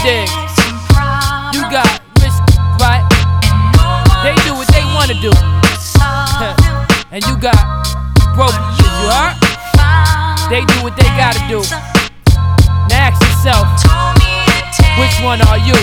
dig? You got rich, right? They do what they wanna do. And you got broke, you heard? They do what they gotta do. Now ask yourself, which one are you?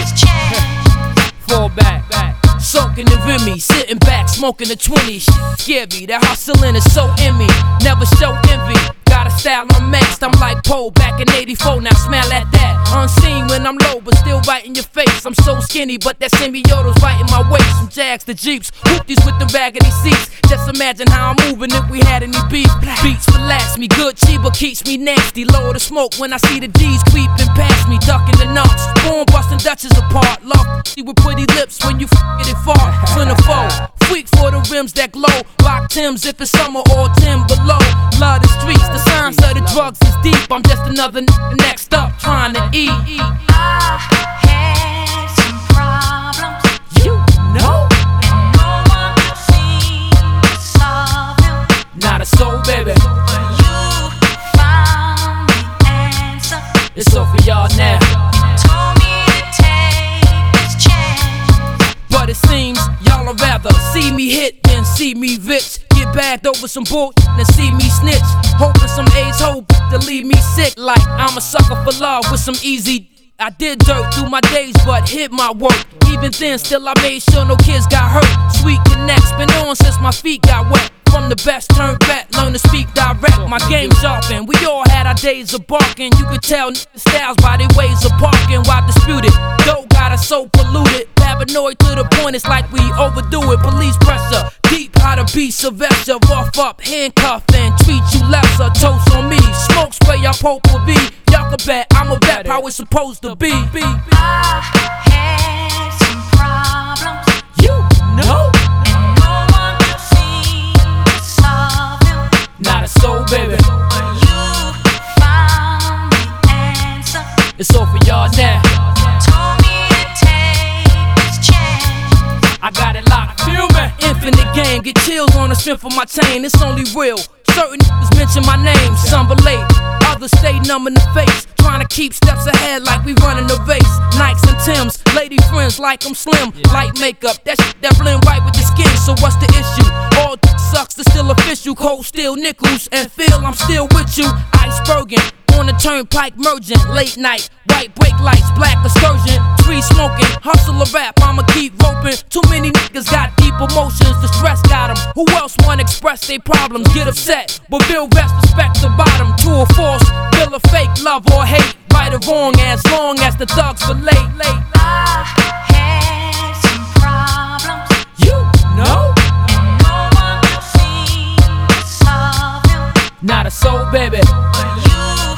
Fall back. Soaking the Remy, sitting back, smoking the 20. Scare me, that hustling is so in me. Never show envy. Got a style unmatched, I'm like Poe back in 84, now smell at that. Unseen when I'm low, but still right in your face. I'm so skinny, but that semiota's right in my waist. From Jags to Jeeps, hoopties with them raggedy seats. Just imagine how I'm moving if we had any beef. Beats relax me, good Chiba keeps me nasty. Lower the smoke when I see the D's creeping past me. Ducking the nuts, born busting Dutches apart. Love with pretty lips when you f***ing it far. Centerfold, freak for the rims that glow. Rock Timbs if it's summer or 10 below. Love the streets, the signs of the drugs is deep. I'm just another next up trying to eat. I had some problems, you know, and no one could seem to solve them. Not a soul, baby. But you found the answer. It's all for y'all now. Told me to take this chance, But it seems y'all would rather see me hit than see me rich. Get bagged over some bull than see me snitch. Hoping some AIDS hope to leave me sick. Like I'm a sucker for love with some easy. I did dirt through my days, but hit my work. Even then, still I made sure no kids got hurt. Sweet connects, been on since my feet got wet. From the best, turn back, learn to speak direct. My game sharpened, we all had our days of barking. You could tell styles by their ways of parking. Why disputed? Dope got us so polluted. Paranoid to the point, it's like we overdo it. Police pressure, deep how to be Sylvester. Rough up, handcuff, and treat you lesser. Toast on me, smoke spray, y'all poke will be. Y'all can bet I'm a rap how it's supposed to be. I had some problems, You know, and no one could seem to solve them. not a soul, baby. But you found the answer. It's all for y'all now. Told me to take this chance. I got it locked, feel me? Infinite game, get chills on the strength of my chain. It's only real. Certain niggas mention my name, some relate. Others stay numb in the face, trying to keep steps ahead like we running the race. Nikes and Timbs, lady friends like I'm slim. Light makeup, that shit that blend right with the skin. So what's the issue? All sucks, it's still official. Cold steel nickels and feel I'm still with you. Iceberging on the turnpike merging, late night. White brake lights, black excursion, tree smoking, hustle a rap, I'ma keep roping. Too many niggas got deep emotions, the stress got them. Who else wanna express their problems, get upset, but real rest, respect the bottom. True or false, feel a fake, love or hate, right or wrong, as long as the thugs relate. I had some problems, You know, and no one could seem to solve them. not a soul, baby. But you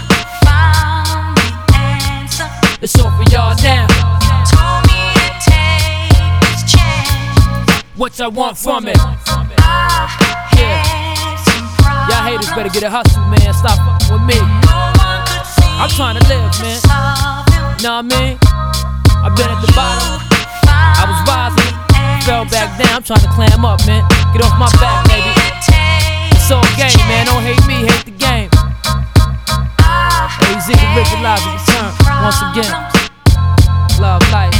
found the answer. It's all for y'all now. Told me to take this chance. What y'all want from it? I had some problems. Y'all haters better get a hustle, man. Stop fucking with me. No one could seem I'm trying to live, man. to solve them. Know what I mean? I've been at the bottom. I was rising, fell back down. I'm trying to climb up, man. Get off my back, baby. It's all game, man. Don't hate me, hate the game. Hey, Ziggy Rick Live return once again. Love life.